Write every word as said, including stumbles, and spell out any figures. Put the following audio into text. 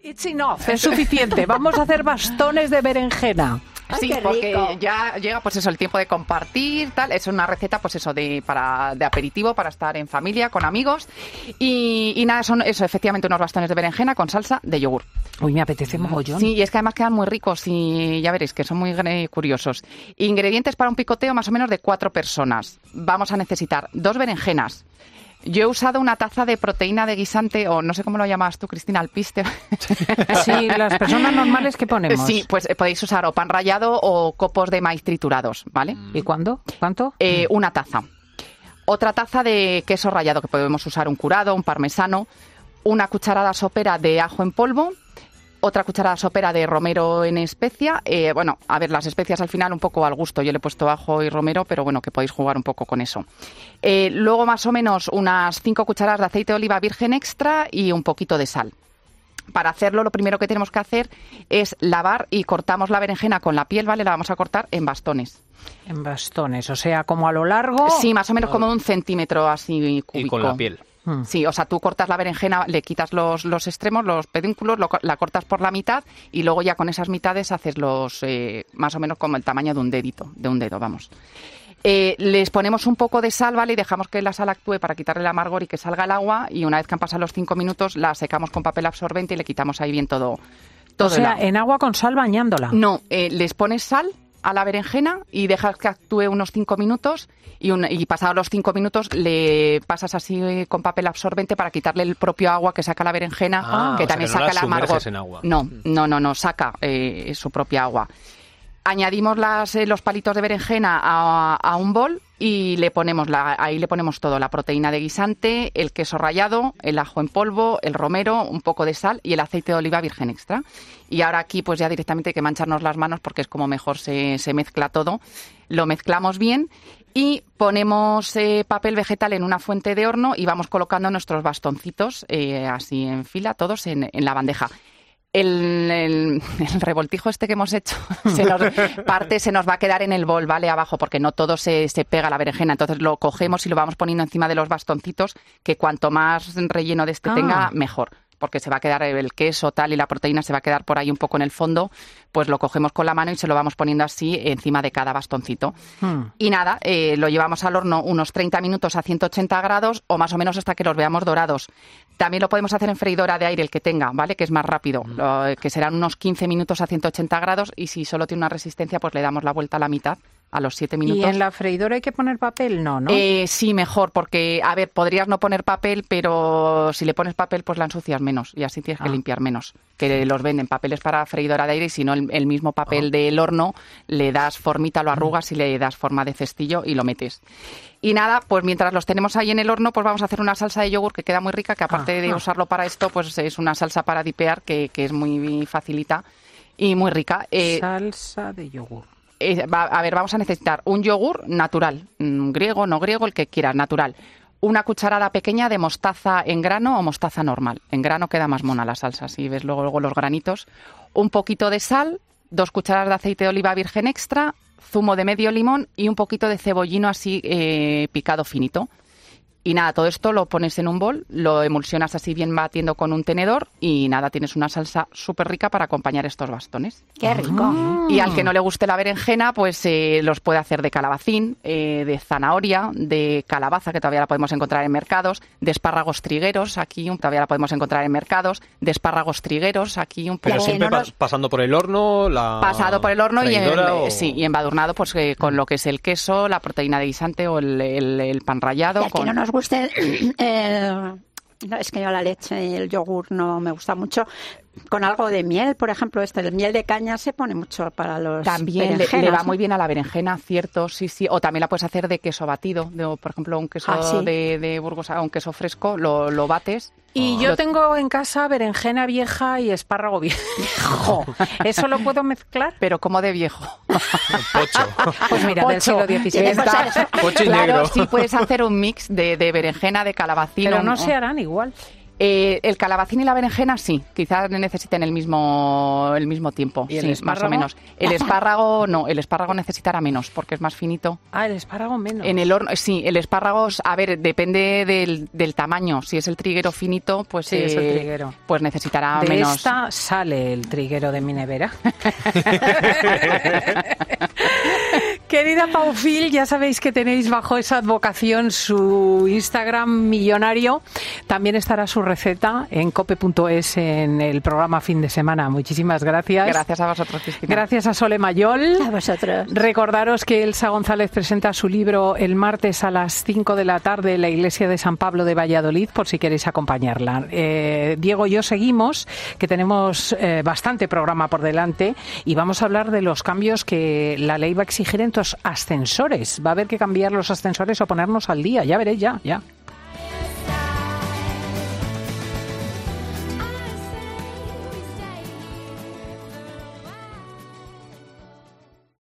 It's enough, es suficiente. Vamos a hacer bastones de berenjena. Ay, sí, porque ya llega pues eso el tiempo de compartir, tal. Es una receta pues eso de para de aperitivo para estar en familia, con amigos. Y, y nada, son eso, efectivamente unos bastones de berenjena con salsa de yogur. Uy, me apetece mogollón. Sí, y es que además quedan muy ricos y ya veréis que son muy eh, curiosos. Ingredientes para un picoteo más o menos de cuatro personas. Vamos a necesitar dos berenjenas. Yo he usado una taza de proteína de guisante, o no sé cómo lo llamas tú, Cristina, alpiste. Sí, las personas normales que ponemos. Sí, pues podéis usar o pan rallado o copos de maíz triturados, ¿vale? ¿Y cuándo? ¿Cuánto? Eh, una taza. Otra taza de queso rallado, que podemos usar un curado, un parmesano. Una cucharada sopera de ajo en polvo. Otra cucharada sopera de romero en especia. Eh, bueno, a ver, las especias al final un poco al gusto. Yo le he puesto ajo y romero, pero bueno, que podéis jugar un poco con eso. Eh, luego más o menos unas cinco cucharadas de aceite de oliva virgen extra y un poquito de sal. Para hacerlo, lo primero que tenemos que hacer es lavar y cortamos la berenjena con la piel, ¿vale? La vamos a cortar en bastones. En bastones, o sea, como a lo largo. Sí, más o menos como un centímetro así cúbico. Y con la piel. Sí, o sea, tú cortas la berenjena, le quitas los, los extremos, los pedúnculos, lo, la cortas por la mitad y luego ya con esas mitades haces los eh, más o menos como el tamaño de un dedito, de un dedo, vamos. Eh, les ponemos un poco de sal, ¿vale? Y dejamos que la sal actúe para quitarle el amargor y que salga el agua. Y una vez que han pasado los cinco minutos, la secamos con papel absorbente y le quitamos ahí bien todo. todo o sea, en agua con sal bañándola. No, eh, les pones sal a la berenjena y dejas que actúe unos cinco minutos y, un, y pasados los cinco minutos le pasas así con papel absorbente para quitarle el propio agua que saca la berenjena, ah, que o también sea que no saca el amargor. En agua. No, no, no, no, saca eh, su propia agua. Añadimos las, eh, los palitos de berenjena a, a un bol y le ponemos la, ahí le ponemos todo, la proteína de guisante, el queso rallado, el ajo en polvo, el romero, un poco de sal y el aceite de oliva virgen extra. Y ahora aquí pues ya directamente hay que mancharnos las manos porque es como mejor se, se mezcla todo. Lo mezclamos bien y ponemos eh, papel vegetal en una fuente de horno y vamos colocando nuestros bastoncitos eh, así en fila, todos en, en la bandeja. El, el, el revoltijo este que hemos hecho, se nos, parte se nos va a quedar en el bol, ¿vale? Abajo, porque no todo se, se pega a la berenjena. Entonces lo cogemos y lo vamos poniendo encima de los bastoncitos, que cuanto más relleno de este ah. tenga, mejor. Porque se va a quedar el queso tal y la proteína se va a quedar por ahí un poco en el fondo, pues lo cogemos con la mano y se lo vamos poniendo así encima de cada bastoncito. Hmm. Y nada, eh, lo llevamos al horno unos treinta minutos a ciento ochenta grados o más o menos hasta que los veamos dorados. También lo podemos hacer en freidora de aire, el que tenga, ¿vale? Que es más rápido, hmm. lo, que serán unos quince minutos a ciento ochenta grados y si solo tiene una resistencia, pues le damos la vuelta a la mitad. A los siete minutos. ¿Y en la freidora hay que poner papel? No, ¿no? Eh, sí, mejor, porque, a ver, podrías no poner papel, pero si le pones papel, pues la ensucias menos y así tienes ah. que limpiar menos. Que los venden papeles para freidora de aire y si no, el, el mismo papel oh. del horno le das formita, lo arrugas y le das forma de cestillo y lo metes. Y nada, pues mientras los tenemos ahí en el horno, pues vamos a hacer una salsa de yogur que queda muy rica, que aparte ah. de usarlo para esto, pues es una salsa para dipear que, que es muy facilita y muy rica. Eh, salsa de yogur. Eh, va, a ver, vamos a necesitar un yogur natural, mm, griego, no griego, el que quieras, natural. Una cucharada pequeña de mostaza en grano o mostaza normal. En grano queda más mona la salsa, si ves luego, luego los granitos. Un poquito de sal, dos cucharadas de aceite de oliva virgen extra, zumo de medio limón y un poquito de cebollino así eh, picado finito. Y nada, todo esto lo pones en un bol, lo emulsionas así bien batiendo con un tenedor y nada, tienes una salsa súper rica para acompañar estos bastones. ¡Qué rico! Mm. Y al que no le guste la berenjena, pues eh, los puede hacer de calabacín, eh, de zanahoria, de calabaza, que todavía la podemos encontrar en mercados, de espárragos trigueros, aquí todavía la podemos encontrar en mercados, de espárragos trigueros, aquí un poco... Pero siempre no nos... pasando por el horno, la Pasado por el horno y, en, o... sí, y embadurnado pues eh, con lo que es el queso, la proteína de guisante o el, el, el pan rallado. Y al con... que no nos guste el, no, es que yo la leche y el yogur no me gusta mucho. Con algo de miel, por ejemplo, este, el miel de caña se pone mucho para los También le, le va muy bien a la berenjena, cierto, sí, sí. O también la puedes hacer de queso batido, de, por ejemplo, un queso ah, ¿sí? de, de Burgos, un queso fresco, lo, lo bates. Y oh. yo tengo en casa berenjena vieja y espárrago viejo. ¿Eso lo puedo mezclar? Pero ¿cómo de viejo? Pocho. Pues mira, Pocho. Del siglo diecisiete. Pocho y claro, negro. Sí puedes hacer un mix de, de berenjena, de calabacín. Pero no o... se harán igual. Eh, el calabacín y la berenjena sí, quizás necesiten el mismo el mismo tiempo, ¿Y el sí, espárrago? más o menos. El espárrago no, el espárrago necesitará menos porque es más finito. Ah, el espárrago menos. En el horno, sí, el espárrago, a ver, depende del, del tamaño. Si es el triguero finito, pues Sí, eh, es el triguero. pues necesitará De menos. esta sale el triguero de mi nevera. Querida Paufil, ya sabéis que tenéis bajo esa advocación su Instagram millonario. También estará su receta en cope punto es en el programa Fin de Semana. Muchísimas gracias. Gracias a vosotros, Cristina. Gracias a Sole Mayol. A vosotros. Recordaros que Elsa González presenta su libro el martes a las cinco de la tarde en la iglesia de San Pablo de Valladolid, por si queréis acompañarla. Eh, Diego y yo seguimos, que tenemos eh, bastante programa por delante y vamos a hablar de los cambios que la ley va a exigir en los ascensores. Va a haber que cambiar los ascensores o ponernos al día. Ya veréis, ya, ya.